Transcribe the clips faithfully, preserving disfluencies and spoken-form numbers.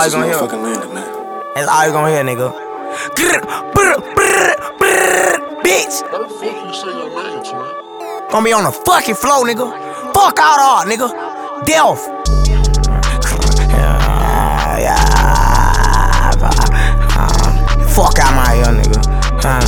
you gonna hear. That's all you gonna hear, nigga. Bitch. How the fuck you say your name, twin? Gonna be on the fucking floor, nigga. Fuck out all, nigga. Delph. Fuck out my ear, nigga. Huh.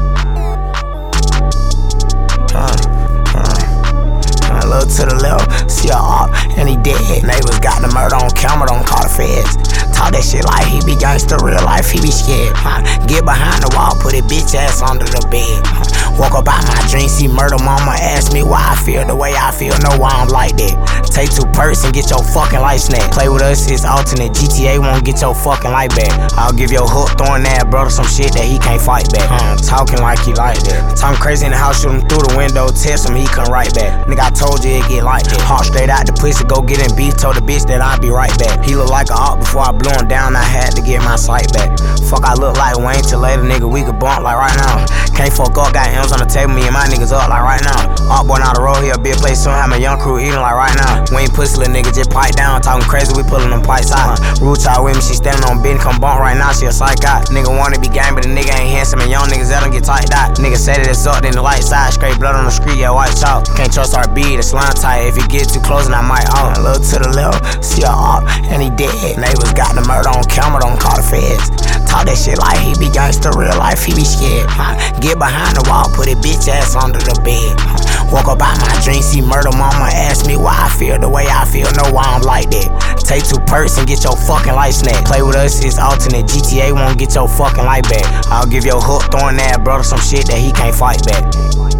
Huh. Huh. Look to the left, see a op, and he dead. Neighbors got the murder on camera, don't call the feds. Talk that shit like he be gangsta, real life, he be scared. Huh. Get behind the wall, put his bitch ass under the bed. Huh. Woke up out my dream, see murder, mama ask me why I feel the way I feel, know why I'm like that. Take two perks and get your fucking life snapped. Play with us, it's alternate, G T A won't get your fucking life back. I'll give your hook, throwing that brother some shit that he can't fight back. Huh. Talking like he like that. Talking crazy in the house, shoot him through the window, test him, he come right back. Nigga, I told you it get like that. Hawk straight out the pussy, go get in beef, told the bitch that I'd be right back. He look like a op before I blew him down, I had to get my sight back. Fuck, I look like Wayne till later, nigga, we could bump like right now. Can't fuck up, got M's on the table, me and my niggas up like right now. Op boy out the road, here, big place soon, have my young crew eating like right now. We ain't pussy, little nigga, just pipe down, talking crazy, we pulling them pipes out. Rule child with me, she standing on bed, come bump right now, she a psych out. Nigga wanna be gang, but the nigga ain't handsome, and young niggas that don't get tight out. Nigga say that it's up, then the light side, straight blood on the street, yeah, white chalk. Can't trust our beat, the slime tight, if you get too close, and I might out. Look to the left, see a op, and he dead. Neighbors got the murder on camera, don't call the feds. Talk that shit like he be gangsta, real life, he be scared. Huh. Get behind the wall, put his bitch ass under the bed. Huh. Woke up out my dream, see murder, mama ask me why I feel the way I feel, know why I'm like that. Take two perks and get your fucking life snapped. Play with us, it's alternate, G T A won't get your fucking life back. I'll give your hook, throwing that brother some shit that he can't fight back.